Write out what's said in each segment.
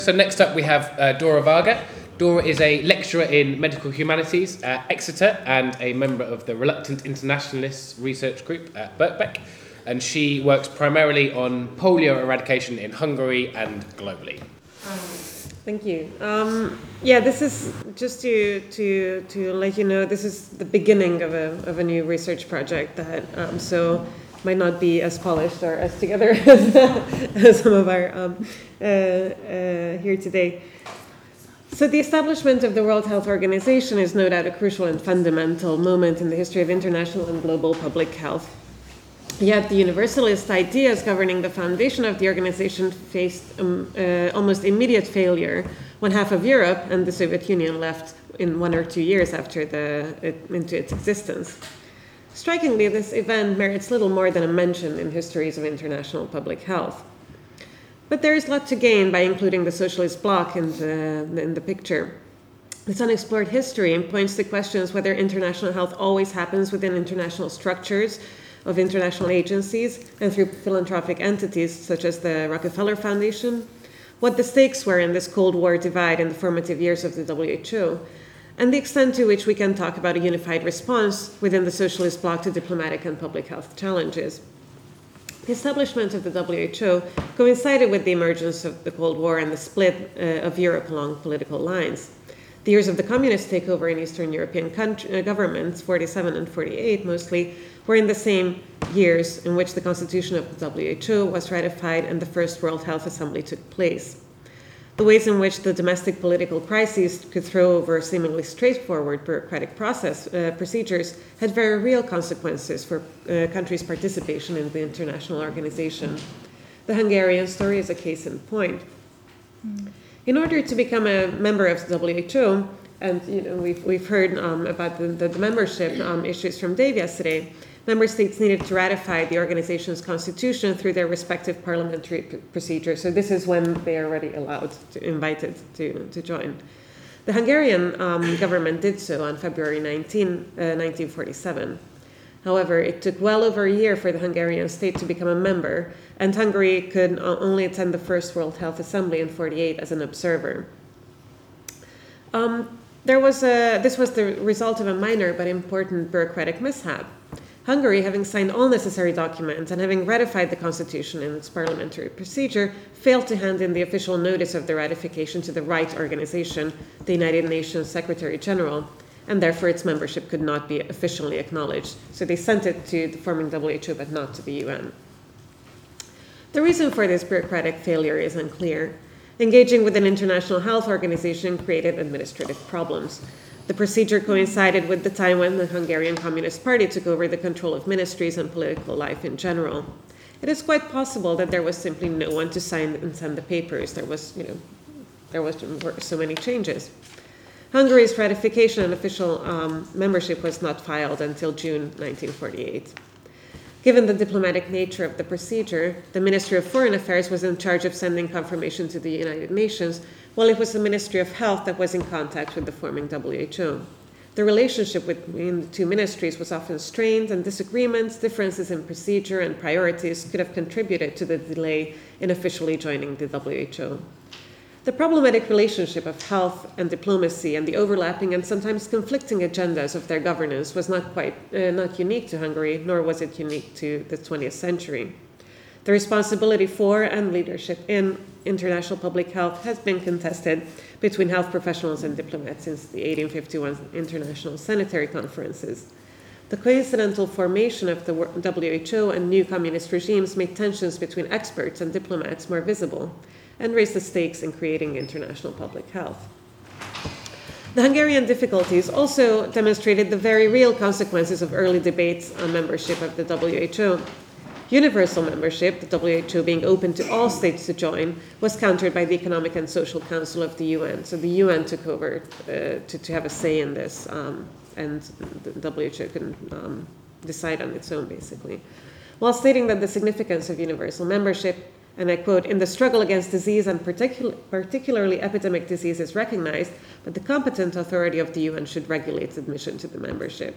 So next up we have Dora Varga. Dora is a lecturer in medical humanities at Exeter and a member of the Reluctant Internationalists Research Group at Birkbeck. And she works primarily on polio eradication in Hungary and globally. Thank you. This is just to let you know, this is the beginning of a new research project that so might not be as polished or as together as some of our here today. So the establishment of the World Health Organization is no doubt a crucial and fundamental moment in the history of international and global public health. Yet the universalist ideas governing the foundation of the organization faced almost immediate failure when half of Europe and the Soviet Union left in 1 or 2 years after into its existence. Strikingly, this event merits little more than a mention in histories of international public health. But there is a lot to gain by including the socialist bloc in the picture. This unexplored history points to questions whether international health always happens within international structures of international agencies and through philanthropic entities such as the Rockefeller Foundation, what the stakes were in this Cold War divide in the formative years of the WHO, and the extent to which we can talk about a unified response within the socialist bloc to diplomatic and public health challenges. The establishment of the WHO coincided with the emergence of the Cold War and the split of Europe along political lines. The years of the communist takeover in Eastern European governments, 47 and 48 mostly, were in the same years in which the constitution of the WHO was ratified and the first World Health Assembly took place. The ways in which the domestic political crises could throw over seemingly straightforward bureaucratic procedures had very real consequences for countries' participation in the international organization. The Hungarian story is a case in point. In order to become a member of the WHO, and we've heard about the membership issues from Dave yesterday, member states needed to ratify the organization's constitution through their respective parliamentary procedures. So this is when they are already invited to join. The Hungarian government did so on February 19, 1947. However, it took well over a year for the Hungarian state to become a member, and Hungary could only attend the first World Health Assembly in 1948 as an observer. This was the result of a minor but important bureaucratic mishap. Hungary, having signed all necessary documents and having ratified the constitution in its parliamentary procedure, failed to hand in the official notice of the ratification to the right organization, the United Nations Secretary General, and therefore its membership could not be officially acknowledged. So they sent it to the forming WHO, but not to the UN. The reason for this bureaucratic failure is unclear. Engaging with an international health organization created administrative problems. The procedure coincided with the time when the Hungarian Communist Party took over the control of ministries and political life in general. It is quite possible that there was simply no one to sign and send the papers. There were so many changes. Hungary's ratification and official membership was not filed until June 1948. Given the diplomatic nature of the procedure, the Ministry of Foreign Affairs was in charge of sending confirmation to the United Nations, while it was the Ministry of Health that was in contact with the forming WHO. The relationship between the two ministries was often strained, and disagreements, differences in procedure, and priorities could have contributed to the delay in officially joining the WHO. The problematic relationship of health and diplomacy and the overlapping and sometimes conflicting agendas of their governance was not unique to Hungary, nor was it unique to the 20th century. The responsibility for and leadership in international public health has been contested between health professionals and diplomats since the 1851 International Sanitary Conferences. The coincidental formation of the WHO and new communist regimes made tensions between experts and diplomats more visible and raised the stakes in creating international public health. The Hungarian difficulties also demonstrated the very real consequences of early debates on membership of the WHO. Universal membership, the WHO being open to all states to join, was countered by the Economic and Social Council of the UN. So the UN took over to have a say in this, and the WHO couldn't decide on its own, basically. While stating that the significance of universal membership, and I quote, "in the struggle against disease and particularly epidemic disease is recognized, but the competent authority of the UN should regulate admission to the membership."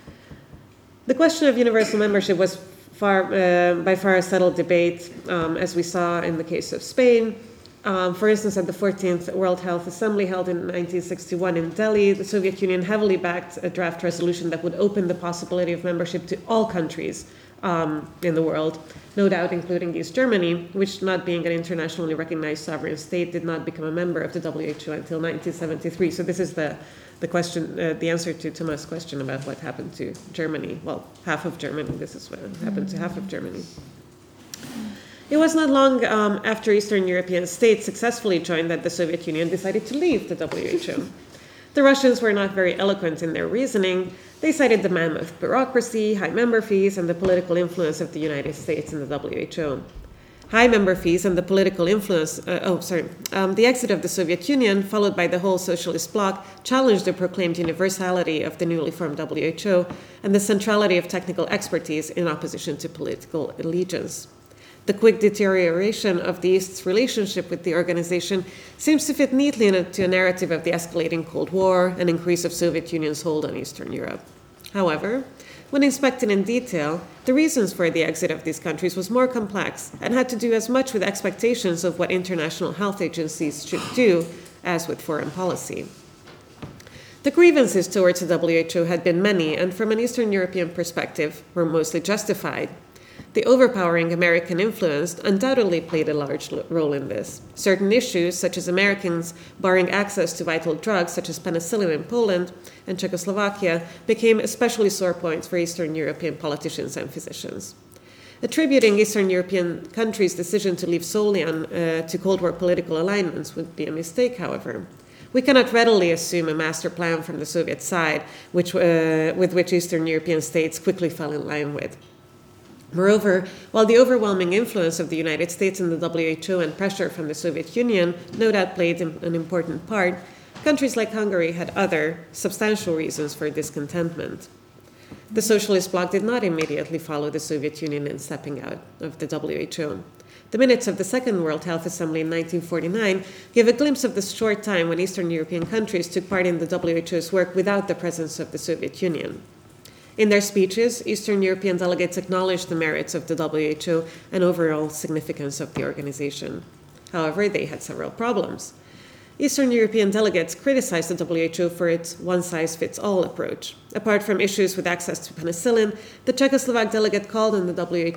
The question of universal membership was by far a settled debate, as we saw in the case of Spain, For instance, at the 14th World Health Assembly held in 1961 in Delhi, the Soviet Union heavily backed a draft resolution that would open the possibility of membership to all countries in the world, no doubt including East Germany, which, not being an internationally recognized sovereign state, did not become a member of the WHO until 1973. So this is the question, the answer to Thomas' question about what happened to Germany. Well, half of Germany. This is what happened to half of Germany. It was not long after Eastern European states successfully joined that the Soviet Union decided to leave the WHO. The Russians were not very eloquent in their reasoning. They cited the mammoth bureaucracy, high member fees, and the political influence of the United States in the WHO. High member fees and the political influence, the exit of the Soviet Union, followed by the whole socialist bloc, challenged the proclaimed universality of the newly formed WHO and the centrality of technical expertise in opposition to political allegiance. The quick deterioration of the East's relationship with the organization seems to fit neatly into a narrative of the escalating Cold War and increase of Soviet Union's hold on Eastern Europe. However, when inspected in detail, the reasons for the exit of these countries was more complex and had to do as much with expectations of what international health agencies should do as with foreign policy. The grievances towards the WHO had been many and, from an Eastern European perspective, were mostly justified. The overpowering American influence undoubtedly played a large role in this. Certain issues, such as Americans barring access to vital drugs such as penicillin in Poland and Czechoslovakia, became especially sore points for Eastern European politicians and physicians. Attributing Eastern European countries' decision to leave solely to Cold War political alignments would be a mistake, however. We cannot readily assume a master plan from the Soviet side, with which Eastern European states quickly fell in line with. Moreover, while the overwhelming influence of the United States in the WHO and pressure from the Soviet Union no doubt played an important part, countries like Hungary had other, substantial reasons for discontentment. The socialist bloc did not immediately follow the Soviet Union in stepping out of the WHO. The minutes of the Second World Health Assembly in 1949 give a glimpse of the short time when Eastern European countries took part in the WHO's work without the presence of the Soviet Union. In their speeches, Eastern European delegates acknowledged the merits of the WHO and overall significance of the organization. However, they had several problems. Eastern European delegates criticized the WHO for its one-size-fits-all approach. Apart from issues with access to penicillin, the Czechoslovak delegate called on the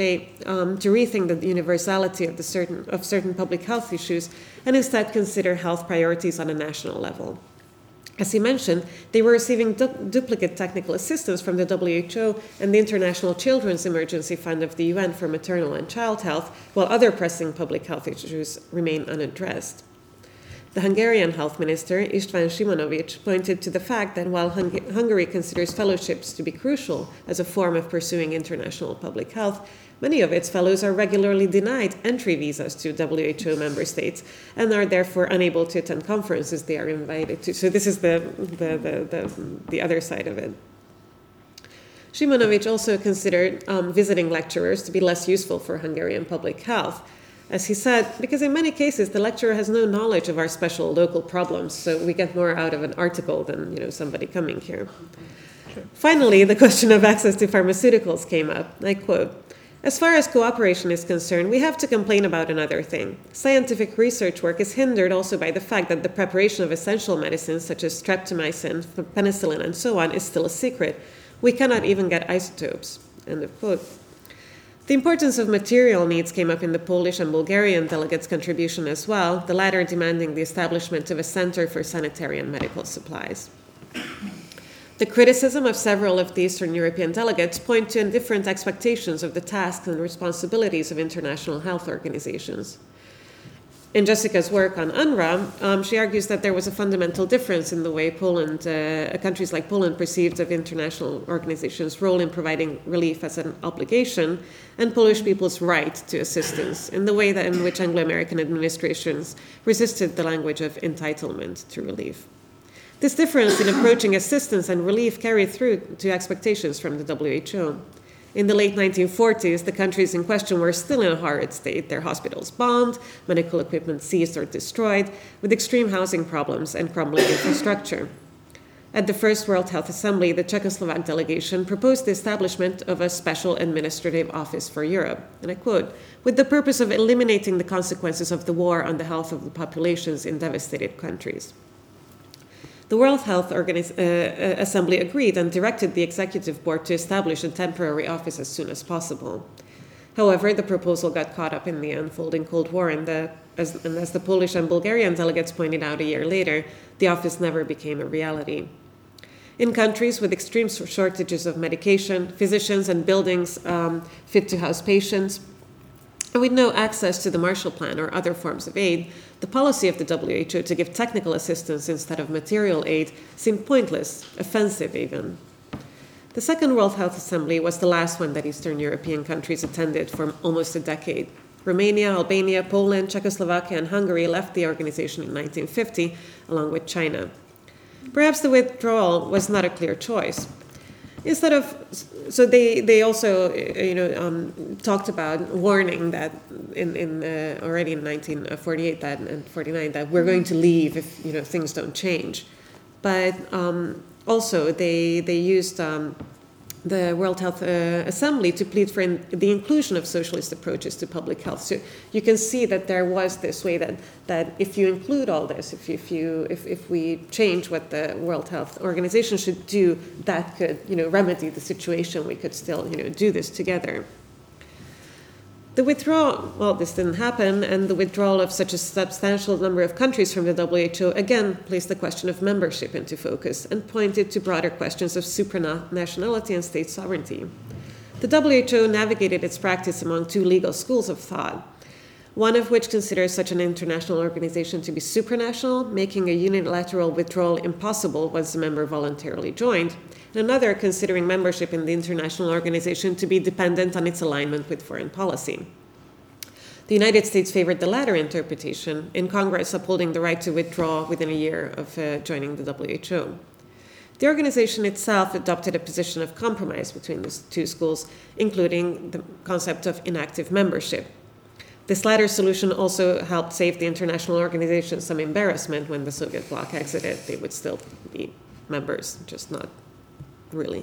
WHO to rethink the universality of certain public health issues and instead consider health priorities on a national level. As he mentioned, they were receiving duplicate technical assistance from the WHO and the International Children's Emergency Fund of the UN for maternal and child health, while other pressing public health issues remain unaddressed. The Hungarian health minister, István Simonovic, pointed to the fact that while Hungary considers fellowships to be crucial as a form of pursuing international public health, many of its fellows are regularly denied entry visas to WHO member states and are therefore unable to attend conferences they are invited to. So this is the other side of it. Simonovic also considered visiting lecturers to be less useful for Hungarian public health. As he said, because in many cases the lecturer has no knowledge of our special local problems, so we get more out of an article than somebody coming here. Sure. Finally, the question of access to pharmaceuticals came up. I quote, "As far as cooperation is concerned, we have to complain about another thing. Scientific research work is hindered also by the fact that the preparation of essential medicines such as streptomycin, penicillin, and so on is still a secret. We cannot even get isotopes." End of quote. The importance of material needs came up in the Polish and Bulgarian delegates' contribution as well, the latter demanding the establishment of a center for sanitary and medical supplies. The criticism of several of the Eastern European delegates point to different expectations of the tasks and responsibilities of international health organizations. In Jessica's work on UNRWA, she argues that there was a fundamental difference in the way countries like Poland perceived of international organizations' role in providing relief as an obligation, and Polish people's right to assistance, in the way that in which Anglo-American administrations resisted the language of entitlement to relief. This difference in approaching assistance and relief carried through to expectations from the WHO. In the late 1940s, the countries in question were still in a horrid state, their hospitals bombed, medical equipment seized or destroyed, with extreme housing problems and crumbling infrastructure. At the first World Health Assembly, the Czechoslovak delegation proposed the establishment of a special administrative office for Europe, and I quote, with the purpose of eliminating the consequences of the war on the health of the populations in devastated countries. The World Health Assembly agreed and directed the executive board to establish a temporary office as soon as possible. However, the proposal got caught up in the unfolding Cold War, and as the Polish and Bulgarian delegates pointed out a year later, the office never became a reality. In countries with extreme shortages of medication, physicians, and buildings fit to house patients, and with no access to the Marshall Plan or other forms of aid, the policy of the WHO to give technical assistance instead of material aid seemed pointless, offensive even. The Second World Health Assembly was the last one that Eastern European countries attended for almost a decade. Romania, Albania, Poland, Czechoslovakia, and Hungary left the organization in 1950, along with China. Perhaps the withdrawal was not a clear choice. So they also talked about warning that already in 1948 and 49 that we're going to leave if things don't change, but also they used the World Health Assembly to plead for the inclusion of socialist approaches to public health. So you can see that there was this way that if you include all this, if we change what the World Health Organization should do, that could remedy the situation. We could still do this together. The withdrawal, well, this didn't happen, and the withdrawal of such a substantial number of countries from the WHO again placed the question of membership into focus and pointed to broader questions of supranationality and state sovereignty. The WHO navigated its practice among two legal schools of thought, one of which considers such an international organization to be supranational, making a unilateral withdrawal impossible once a member voluntarily joined, and another considering membership in the international organization to be dependent on its alignment with foreign policy. The United States favored the latter interpretation, in Congress upholding the right to withdraw within a year of joining the WHO. The organization itself adopted a position of compromise between the two schools, including the concept of inactive membership. This latter solution also helped save the international organization some embarrassment when the Soviet bloc exited. They would still be members, just not really.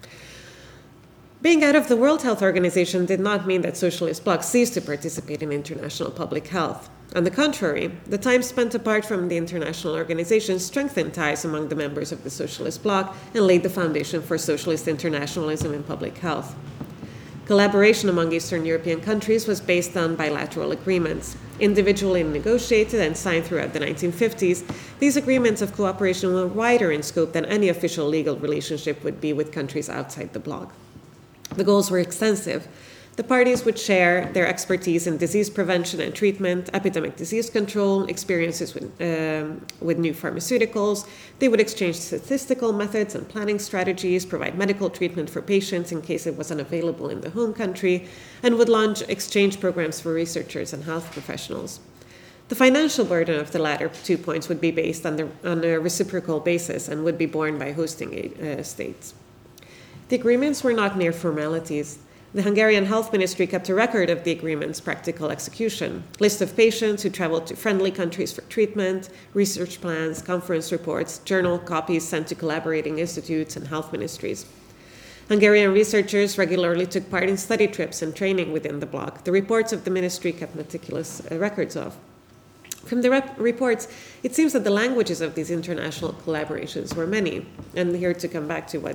Being out of the World Health Organization did not mean that socialist blocs ceased to participate in international public health. On the contrary, the time spent apart from the international organization strengthened ties among the members of the socialist bloc and laid the foundation for socialist internationalism in public health. Collaboration among Eastern European countries was based on bilateral agreements. Individually negotiated and signed throughout the 1950s, these agreements of cooperation were wider in scope than any official legal relationship would be with countries outside the bloc. The goals were extensive. The parties would share their expertise in disease prevention and treatment, epidemic disease control, experiences with new pharmaceuticals. They would exchange statistical methods and planning strategies, provide medical treatment for patients in case it was unavailable in the home country, and would launch exchange programs for researchers and health professionals. The financial burden of the latter 2 points would be based on a reciprocal basis and would be borne by hosting states. The agreements were not mere formalities. The Hungarian Health Ministry kept a record of the agreement's practical execution, list of patients who traveled to friendly countries for treatment, research plans, conference reports, journal copies sent to collaborating institutes and health ministries. Hungarian researchers regularly took part in study trips and training within the bloc. The reports of the ministry kept meticulous records of. From the reports, it seems that the languages of these international collaborations were many. And here to come back to what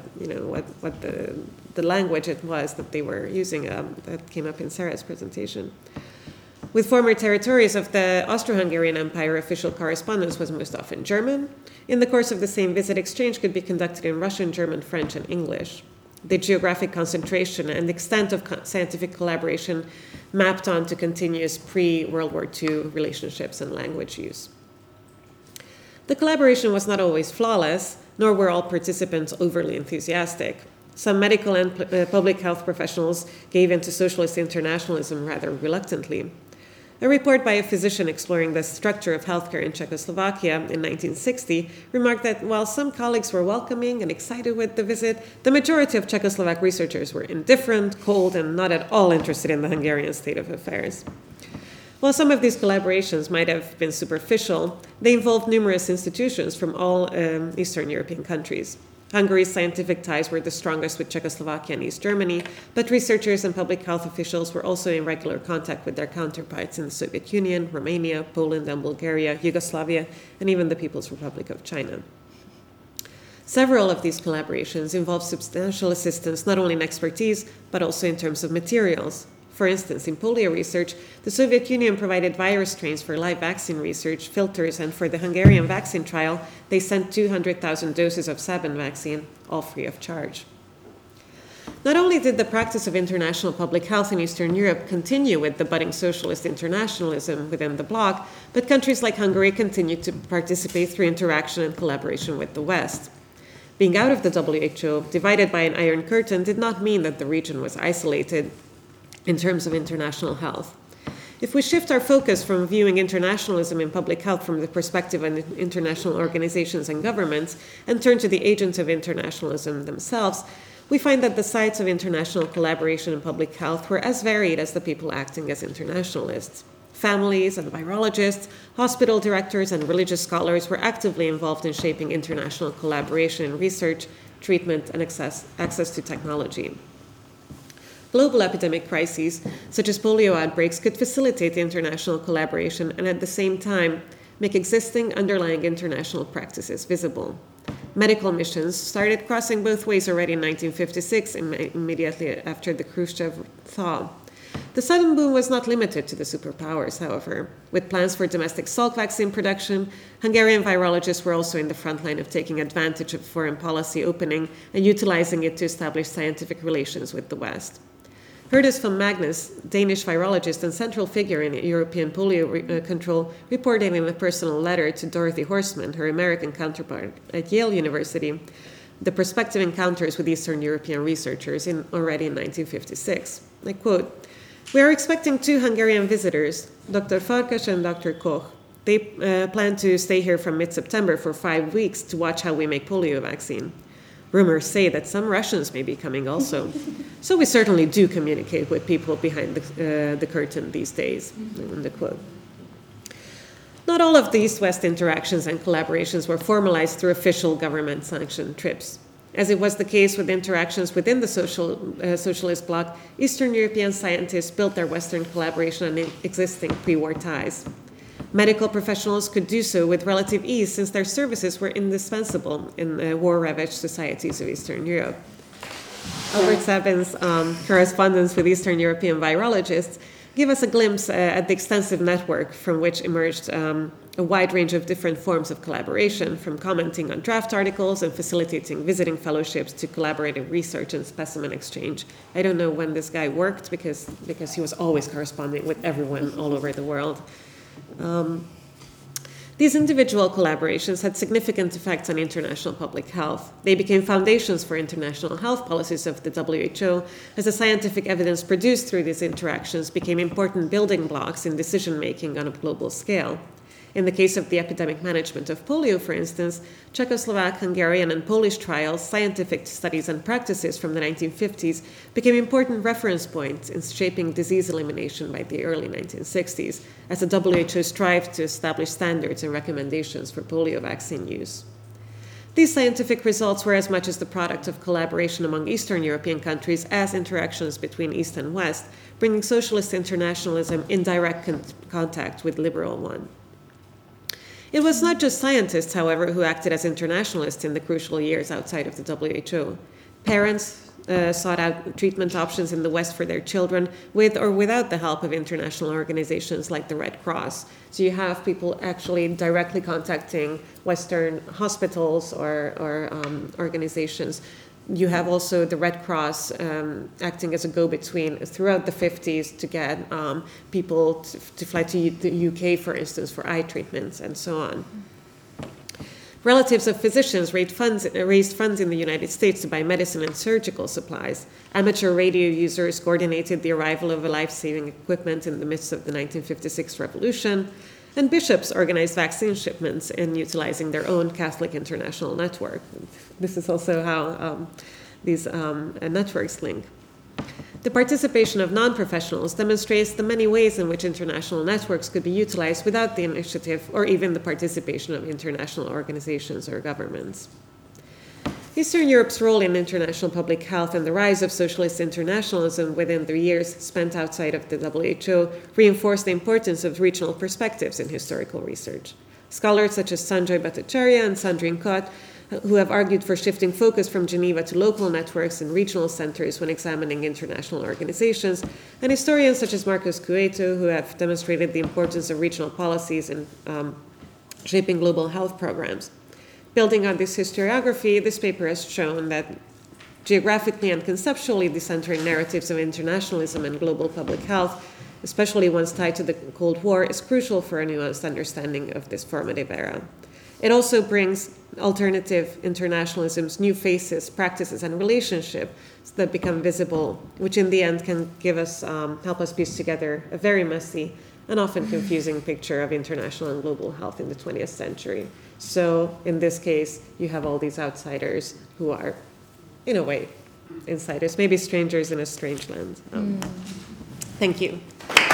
the language it was that they were using, that came up in Sarah's presentation. With former territories of the Austro-Hungarian Empire, official correspondence was most often German. In the course of the same visit, exchange could be conducted in Russian, German, French, and English. The geographic concentration and extent of scientific collaboration mapped onto continuous pre-World War II relationships and language use. The collaboration was not always flawless, nor were all participants overly enthusiastic. Some medical and public health professionals gave in to socialist internationalism rather reluctantly. A report by a physician exploring the structure of healthcare in Czechoslovakia in 1960 remarked that while some colleagues were welcoming and excited with the visit, the majority of Czechoslovak researchers were indifferent, cold, and not at all interested in the Hungarian state of affairs. While some of these collaborations might have been superficial, they involved numerous institutions from all Eastern European countries. Hungary's scientific ties were the strongest with Czechoslovakia and East Germany, but researchers and public health officials were also in regular contact with their counterparts in the Soviet Union, Romania, Poland and Bulgaria, Yugoslavia, and even the People's Republic of China. Several of these collaborations involved substantial assistance not only in expertise, but also in terms of materials. For instance, in polio research, the Soviet Union provided virus strains for live vaccine research, filters, and for the Hungarian vaccine trial, they sent 200,000 doses of Sabin vaccine, all free of charge. Not only did the practice of international public health in Eastern Europe continue with the budding socialist internationalism within the bloc, but countries like Hungary continued to participate through interaction and collaboration with the West. Being out of the WHO, divided by an iron curtain, did not mean that the region was isolated in terms of international health. If we shift our focus from viewing internationalism in public health from the perspective of international organizations and governments and turn to the agents of internationalism themselves, we find that the sites of international collaboration in public health were as varied as the people acting as internationalists. Families and virologists, hospital directors, and religious scholars were actively involved in shaping international collaboration in research, treatment, and access to technology. Global epidemic crises, such as polio outbreaks, could facilitate international collaboration and at the same time make existing underlying international practices visible. Medical missions started crossing both ways already in 1956, immediately after the Khrushchev thaw. The sudden boom was not limited to the superpowers, however. With plans for domestic Salk vaccine production, Hungarian virologists were also in the front line of taking advantage of foreign policy opening and utilizing it to establish scientific relations with the West. Herdis von Magnus, Danish virologist and central figure in European polio control, reported in a personal letter to Dorothy Horstman, her American counterpart at Yale University, the prospective encounters with Eastern European researchers already in 1956. I quote, "We are expecting 2 Hungarian visitors, Dr. Farkas and Dr. Koch. They plan to stay here from mid-September for 5 weeks to watch how we make polio vaccine. Rumors say that some Russians may be coming also. So we certainly do communicate with people behind the curtain these days." End quote. Not all of the East-West interactions and collaborations were formalized through official government-sanctioned trips. As it was the case with interactions within the socialist bloc, Eastern European scientists built their Western collaboration on existing pre-war ties. Medical professionals could do so with relative ease since their services were indispensable in war-ravaged societies of Eastern Europe. Albert Sabin's correspondence with Eastern European virologists give us a glimpse at the extensive network from which emerged a wide range of different forms of collaboration, from commenting on draft articles and facilitating visiting fellowships to collaborative research and specimen exchange. I don't know when this guy worked because he was always corresponding with everyone all over the world. These individual collaborations had significant effects on international public health. They became foundations for international health policies of the WHO, as the scientific evidence produced through these interactions became important building blocks in decision-making on a global scale. In the case of the epidemic management of polio, for instance, Czechoslovak, Hungarian, and Polish trials, scientific studies, and practices from the 1950s became important reference points in shaping disease elimination by the early 1960s, as the WHO strived to establish standards and recommendations for polio vaccine use. These scientific results were as much as the product of collaboration among Eastern European countries as interactions between East and West, bringing socialist internationalism in direct contact with liberal one. It was not just scientists, however, who acted as internationalists in the crucial years outside of the WHO. Parents sought out treatment options in the West for their children with or without the help of international organizations like the Red Cross. So you have people actually directly contacting Western hospitals or organizations. You have also the Red Cross acting as a go-between throughout the 50s to get people to fly to the UK, for instance, for eye treatments and so on. Relatives of physicians raised funds in the United States to buy medicine and surgical supplies. Amateur radio users coordinated the arrival of life-saving equipment in the midst of the 1956 revolution. And bishops organized vaccine shipments in utilizing their own Catholic international network. This is also how these networks link. The participation of non-professionals demonstrates the many ways in which international networks could be utilized without the initiative or even the participation of international organizations or governments. Eastern Europe's role in international public health and the rise of socialist internationalism within the years spent outside of the WHO reinforced the importance of regional perspectives in historical research. Scholars such as Sanjoy Bhattacharya and Sandrine Kot, who have argued for shifting focus from Geneva to local networks and regional centers when examining international organizations, and historians such as Marcos Cueto, who have demonstrated the importance of regional policies in shaping global health programs. Building on this historiography, this paper has shown that geographically and conceptually decentering narratives of internationalism and global public health, especially ones tied to the Cold War, is crucial for a nuanced understanding of this formative era. It also brings alternative internationalism's new faces, practices, and relationships that become visible, which in the end can give us, help us piece together a very messy and often confusing picture of international and global health in the 20th century. So in this case, you have all these outsiders who are, in a way, insiders, maybe strangers in a strange land. Thank you.